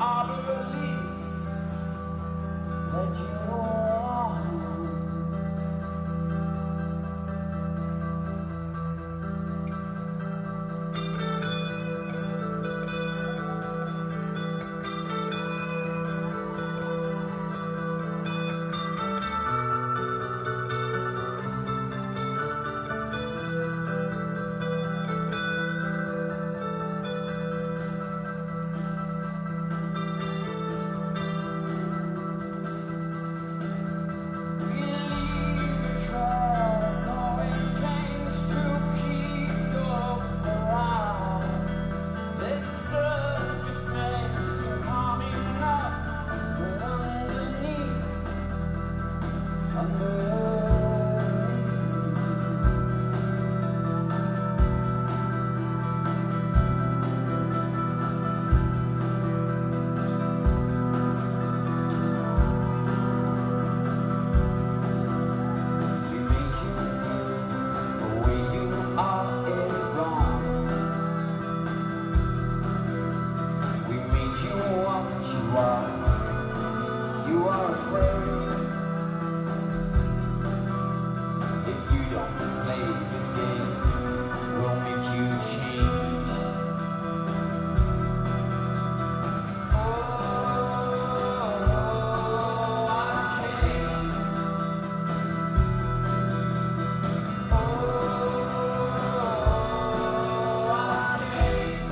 harbor beliefs that you want. You are afraid if you don't play the game, we'll make you change. Oh, I've changed. Oh, I've changed.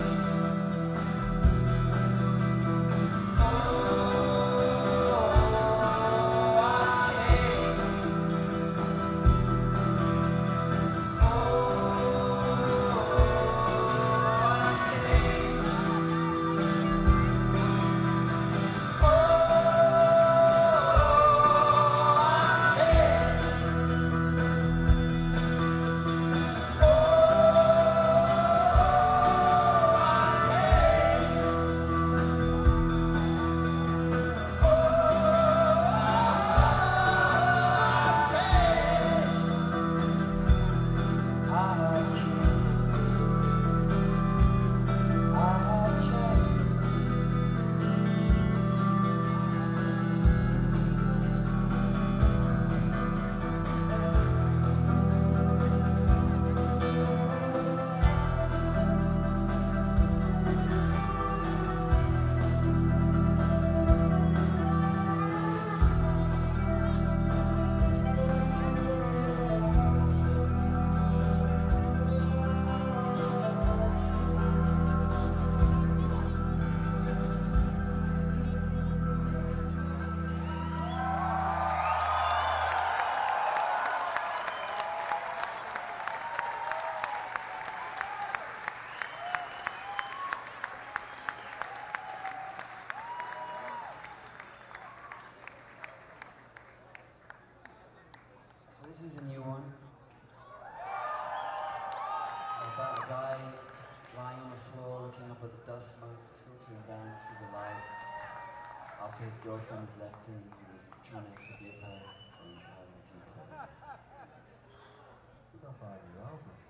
This is a new one. It's about a guy lying on the floor looking up at the dust mites filtering down through the light after his girlfriend has left him and he's trying to forgive her and he's having a few problems. So far, your album.